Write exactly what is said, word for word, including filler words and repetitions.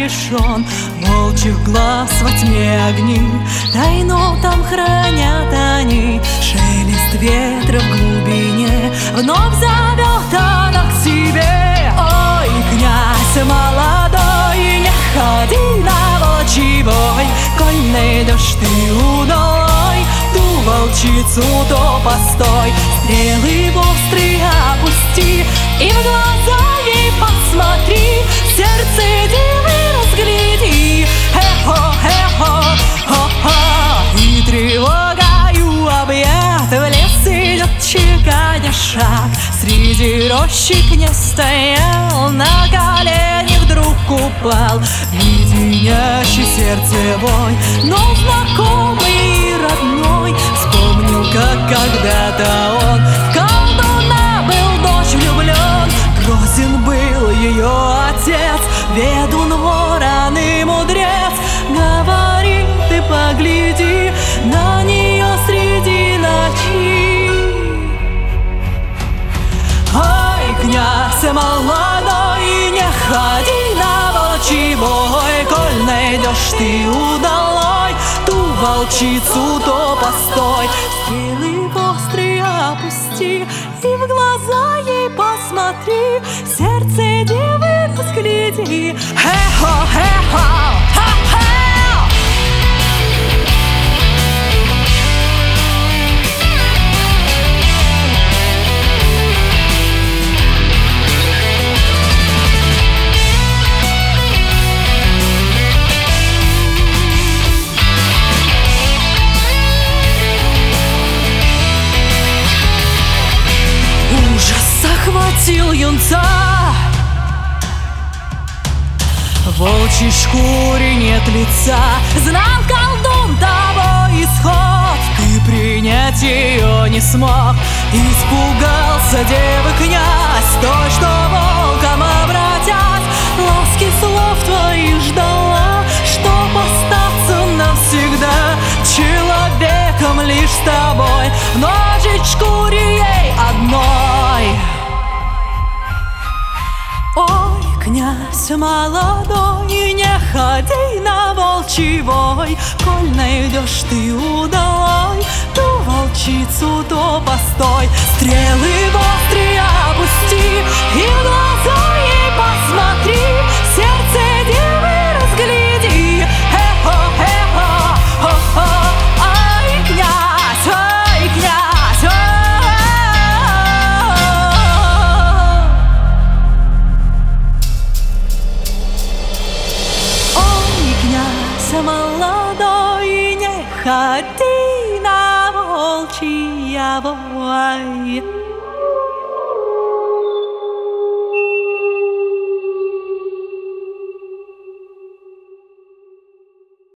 лишен волчьих глаз во тьме огни. Тайну там хранят они, шелест ветра в глубине вновь зовет она к себе. Ой, князь молодой, не ходи на волчий бой, коль найдешь ты удалой ту волчицу, то постой, стрелы острые опусти и в глаза ей посмотри, сердце девы разгляди. Эхо, эхо, хо-хо, и тревогою объят в лес идет чеканя шаг. Среди рощи князь стоял, на колени вдруг упал, леденящий сердце бой, но знакомый и родной. Вспомнил, как когда-то он в колдуна был дочь влюблен. Грозен был ее отец, ведун, ворон и мудрец. Говорит, ты погляди на нее среди ночи. Ой, князь молодой, не ходи на волчий бой, коль найдешь ты удалой ту волчицу, то постой, стрелы острые опусти и в глаза ей посмотри, сердце девы разгляди. Эхо, эхо, ха-ха! Охватил юнца, в волчьей шкуре нет лица. Знал колдун того исход, ты принять ее не смог. Испугался девы князь, той, что волком обратят. Ласки слов твоих ждала, чтоб остаться навсегда человеком лишь с тобой, но жить в шкуре ей одной. Ой, князь молодой, не ходи на волчий бой, коль найдешь ты удалой ту волчицу, то постой, стрелы острые опусти и в глаза ей посмотри, сердце девы разгляди. Эхо, эхо, хо-хо, ой, князь, ой, князь, молодой, не ходи на волчий бой.